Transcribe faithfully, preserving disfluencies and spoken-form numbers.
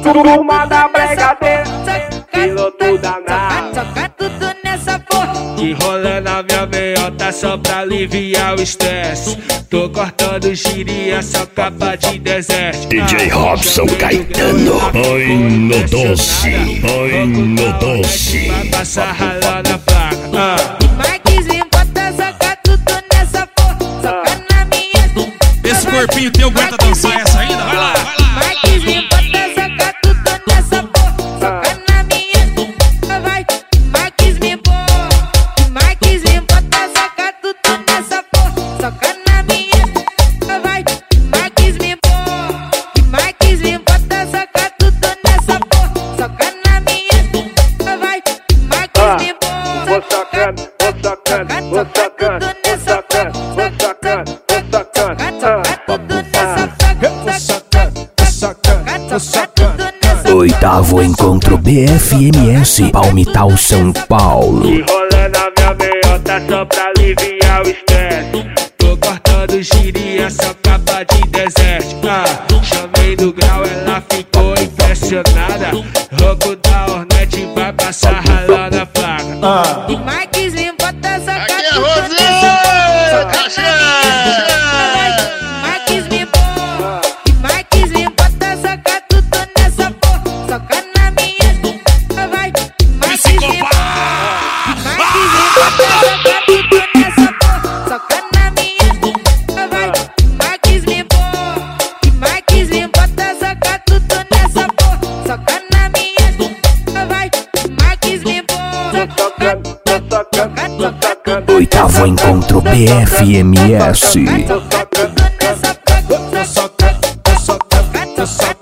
Turma da Brigadeiro, piloto danado. Soca tudo nessa porra. Que rola na minha meiota só pra aliviar o estresse. Tô cortando giria, só capa de deserto. D J Robson Caetano, põe no doce, põe no doce. Vai passar ralando a placa. Ah. Marquezinho, bota soca tudo nessa porra. Soca na minha. Esse corpinho teu aguenta dançar essa ainda? Vai lá, vai lá. Marquezinho, bota soca tudo nessa porra. Soca na minha. Vai, Marquezinho, porra. Marquezinho, bota soca tudo nessa porra. Soca na minha. Vai, Marquezinho, porra. Marquezinho, bota soca tudo nessa porra. Soca na minha. Vai, Marquezinho, porra. Vou socando, vou socando, vou socando, vou socando, vou socando, vou socando. Oitavo encontro B F M S Palmital, São Paulo. Que rola na minha meiota só pra aliviar o estresse. Tô cortando giria, só capa de deserto. Ah, chamei do grau, ela ficou impressionada. Rouco da Hornet vai passar ralando a placa. Ah. E Marquezinho, bota soca Aqui é tudo Rosé! nessa porra. Axé! Marquezinho, porra. E Marquezinho, bota soca tudo nessa porra. Soca na minha. Vai, Marquezinho, porra. Marquezinho, bota soca tudo nessa porra. Soca na minha. Vai, Marquezinho, porra. E Marquezinho, bota soca tudo nessa porra. Soca na minha. Vai, Marquezinho, porra. Tô socando, tô socando, tô socando. Oitavo encontro B F M S. Tô socando, Nessa porra. Tô socando, tô socando, tô socando.